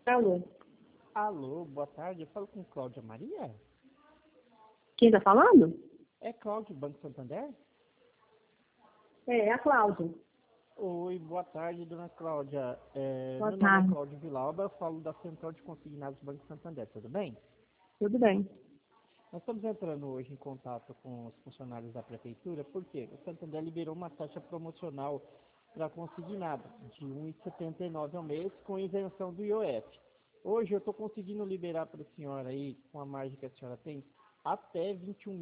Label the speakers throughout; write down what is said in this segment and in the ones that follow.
Speaker 1: Alô?
Speaker 2: Alô, boa tarde. Eu falo com Cláudia Maria?
Speaker 1: Quem tá falando?
Speaker 2: É Cláudio, Banco Santander?
Speaker 1: É a Cláudia.
Speaker 2: Oi, boa tarde, dona Cláudia.
Speaker 1: Boa
Speaker 2: Meu nome é
Speaker 1: tarde.
Speaker 2: Cláudio Vilauba, eu falo da Central de Consignados do Banco Santander, tudo bem?
Speaker 1: Tudo bem.
Speaker 2: Nós estamos entrando hoje em contato com os funcionários da Prefeitura, porque o Santander liberou uma taxa promocional para consignado de R$ 1,79 ao mês, com isenção do IOF. Hoje eu estou conseguindo liberar para a senhora aí, com a margem que a senhora tem, até R$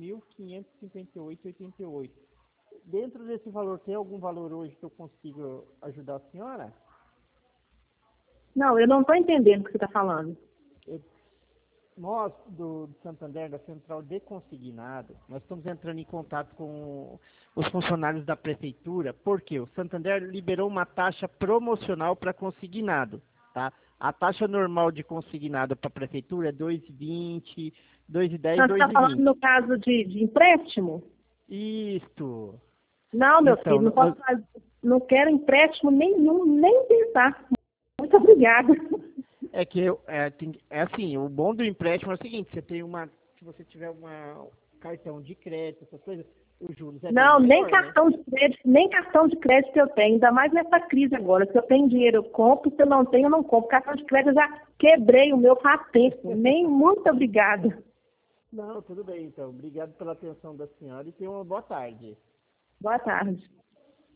Speaker 2: 21.558,88. Dentro desse valor, tem algum valor hoje que eu consigo ajudar a senhora?
Speaker 1: Não, eu não estou entendendo o que você está falando.
Speaker 2: Nós, do Santander, da Central de Consignado, nós estamos entrando em contato com os funcionários da Prefeitura, porque o Santander liberou uma taxa promocional para consignado, tá? A taxa normal de consignado para a Prefeitura é 2,20, 2,10,
Speaker 1: Você está falando
Speaker 2: 2,20.
Speaker 1: no caso de empréstimo?
Speaker 2: Isto.
Speaker 1: Não, meu
Speaker 2: Então,
Speaker 1: filho, não posso fazer, não quero empréstimo nenhum, nem pensar. Muito obrigada.
Speaker 2: é que é assim, o bom do empréstimo é o seguinte, se você tiver um cartão de crédito, essas coisas, os juros é bem
Speaker 1: Não, nem
Speaker 2: maior, né?
Speaker 1: cartão de crédito, nem cartão de crédito eu tenho, ainda mais nessa crise agora. Se eu tenho dinheiro, eu compro, se eu não tenho, eu não compro. Cartão de crédito eu já quebrei o meu faz tempo. Nem muito obrigada.
Speaker 2: Não, tudo bem, então. Obrigado pela atenção da senhora e tenha uma boa tarde.
Speaker 1: Boa tarde.